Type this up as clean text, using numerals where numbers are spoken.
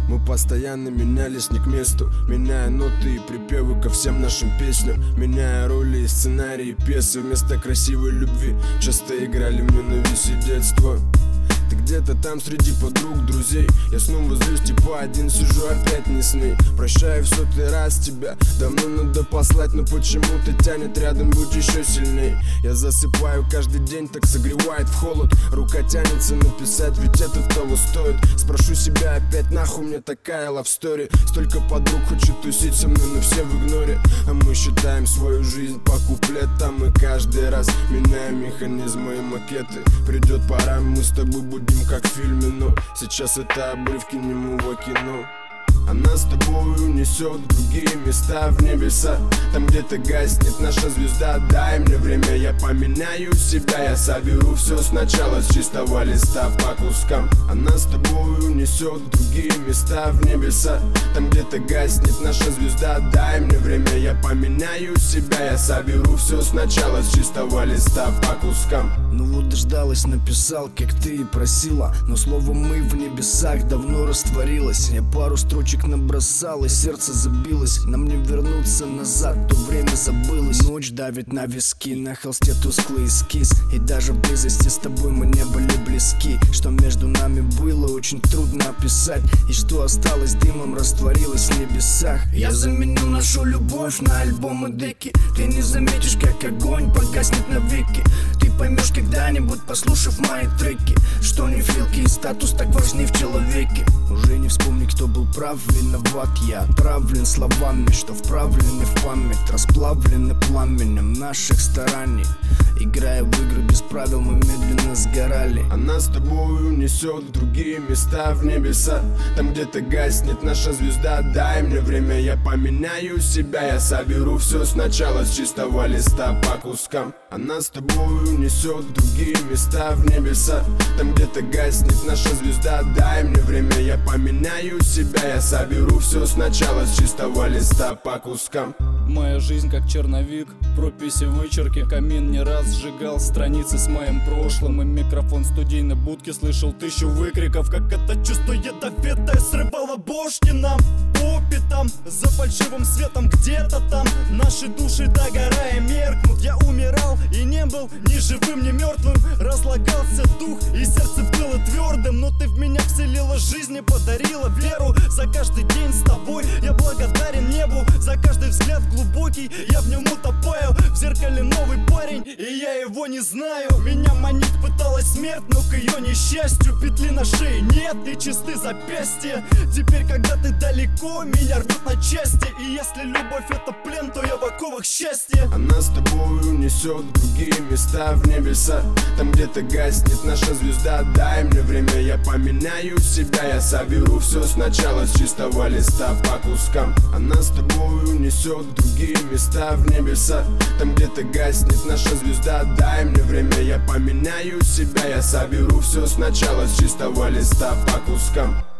Мы постоянно менялись не к месту, меняя ноты и припевы ко всем нашим песням, меняя роли и сценарии, пьесы. Вместо красивой любви часто играли в ненависть и детство. Ты где-то там среди подруг, друзей. Я снова злюсь, типа один сижу, опять не сны. Прощаю в сотый раз тебя, давно надо послать, но почему-то тянет рядом быть еще сильней. Я засыпаю каждый день, так согревает в холод. Рука тянется написать, ведь это того стоит. Спрошу себя опять, нахуй мне такая лавстори. Столько подруг хочет тусить со мной, но все в игноре. А мы считаем свою жизнь по куплетам, и каждый раз меняем механизмы и макеты. Придет пора, мы с тобой будем как в фильме, но сейчас это обрывки немого кино. А нас с тобой унесет в другие места, в небеса, там где-то гаснет наша звезда. Дай мне время, я поменяю себя, я соберу все сначала с чистого листа по кускам. А нас с тобой унесет в другие места, в небеса, там где-то гаснет наша звезда. Дай мне время, я поменяю себя, я соберу все сначала с чистого листа по кускам. Ну вот дождалась, написал, как ты и просила, но слово «мы» в небесах давно растворилось. Я пару строчек набросал, и сердце забилось. Нам не вернуться назад, то время забылось. Ночь давит на виски, на холсте тусклый эскиз. И даже в близости с тобой мы не были близки. Что между нами было, очень трудно описать. И что осталось дымом, растворилось в небесах. Я заменю нашу любовь на альбомы деки. Ты не заметишь, как огонь погаснет навеки. Ты поймешь когда-нибудь, послушав мои треки, что не филки и статус так важны в человеке. Уже не вспомни, кто был прав, виноват я. Отравлен словами, что вправлены в память, расплавлены пламенем наших стараний. Играя в игры без правил, мы медленно сгорали. А нас с тобой унесет в другие места, в небеса, там где-то гаснет наша звезда. Дай мне время, я поменяю себя, я соберу все сначала с чистого листа по кускам. А нас с тобой унесет в другие места, в небеса, там где-то гаснет наша звезда. Дай мне время, я поменяю себя, я соберу все сначала с чистого листа по кускам. Моя жизнь как черновик, прописи, вычерки. Камин не раз сжигал страницы с моим прошлым. И микрофон в студийной будке слышал 1000 выкриков. Как это чувство ядовитое срывало бошки нам по пятам. За фальшивым светом где-то там наши души, догорая, меркнут. Я умирал и не был ни живым, ни мертвым. Разлагался дух и сердце было твердым. Но ты в меня вселила жизнь и подарила веру. За каждый день с тобой я благодарен небу. За каждый взгляд глубокий, я в нем утопаю. В зеркале новый парень, и я его не знаю. Меня манить пыталась смерть, но к ее несчастью петли на шее нет и чисты запястья. Теперь, когда ты далеко, меня рвет на части. И если любовь это плен, то я в оковах счастья. А нас с тобой унесет в другие места, в небеса, там где-то гаснет наша звезда. Дай мне время, я поменяю себя, я соберу все сначала с чистого листа по кускам. А нас с тобой унесет в другие места, в небеса, там где-то гаснет наша звезда. Дай мне время, я поменяю себя, я соберу все сначала с чистого листа по кускам.